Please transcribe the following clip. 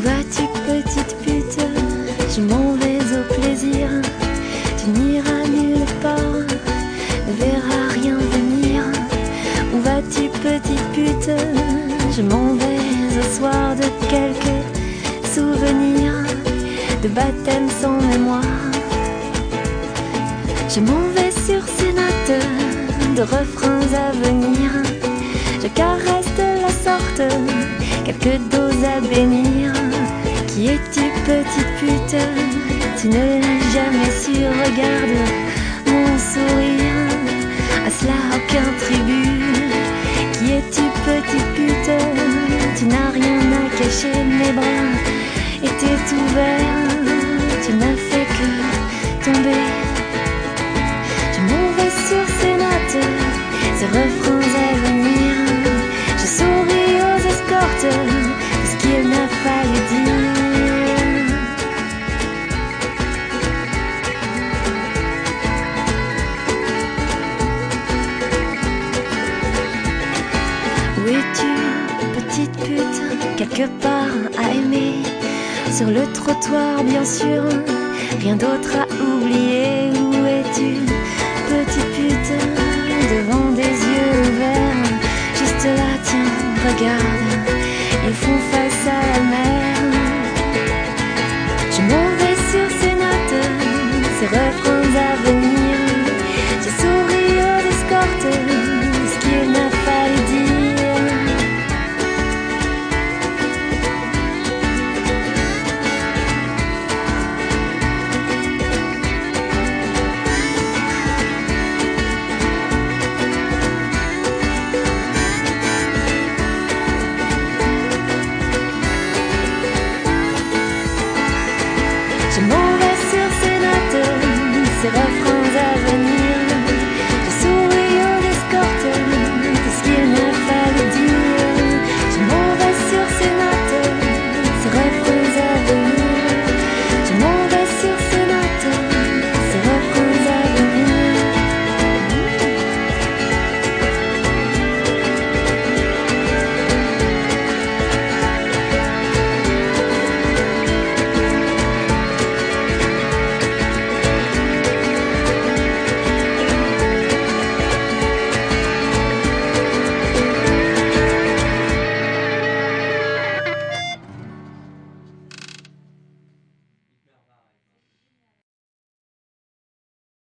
vas-tu, petite pute? Je m'en vais au plaisir. Tu n'iras nulle part, ne verras rien venir. Où vas-tu, petite pute? Je m'en vais au soir de quelques souvenirs de baptême sans mémoire. Je m'en vais sur ces notes de refrains à venir. Je caresse de la sorte quelques doses à bénir. Qui es-tu, petite pute? Tu ne l'as jamais su, regarde mon sourire, à cela aucun tribut. Qui es-tu, petite pute? Tu n'as rien à cacher, mes bras étaient ouverts, tu n'as fait que tomber. Je m'en vais sur ces notes, ces refrains à venir. Je souris aux escortes de ce qu'il n'a fallu dire. Où es-tu, petite pute? Quelque part à aimer. Sur le trottoir, bien sûr, rien d'autre à oublier. Où es-tu, petite pute? Devant des yeux ouverts, juste là, tiens, regarde, ils font face à la mer. Je m'en vais sur ces notes, ces refrains